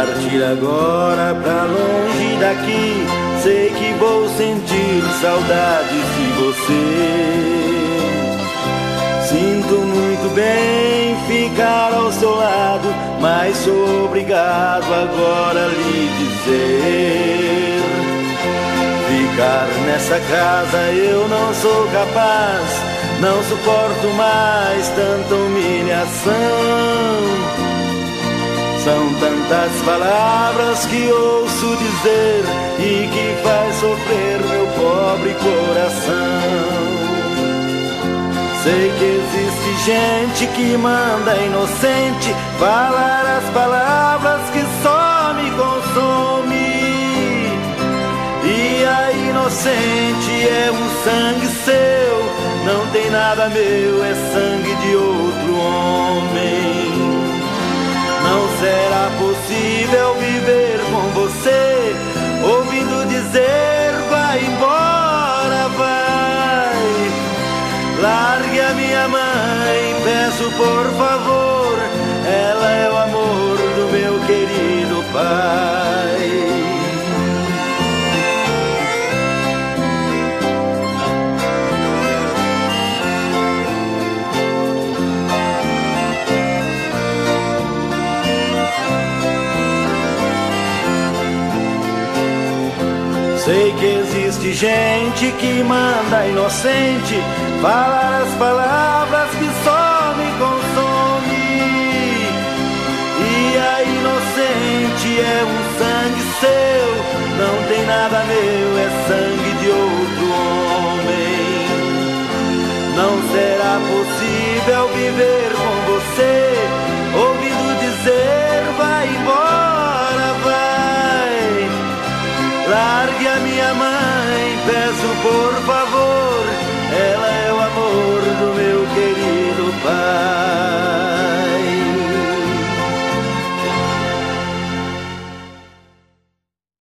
partir agora pra longe daqui, sei que vou sentir saudades de você. Sinto muito bem ficar ao seu lado, mas sou obrigado agora a lhe dizer: ficar nessa casa eu não sou capaz, não suporto mais tanta humilhação. São tantas palavras que ouço dizer e que faz sofrer meu pobre coração. Sei que existe gente que manda inocente falar as palavras que só me consome. E a inocente é um sangue seu, não tem nada meu, é sangue de outro homem. Não será possível viver com você, ouvindo dizer vai embora, vai. Largue a minha mãe, peço por favor, ela é o amor do meu querido pai. Sei que existe gente que manda inocente falar as palavras que só me consome. E a inocente é um sangue seu, não tem nada meu, é sangue de outro homem. Não será possível viver com você, ouvindo dizer vai embora, vai. Largue a minha mãe, peço por favor,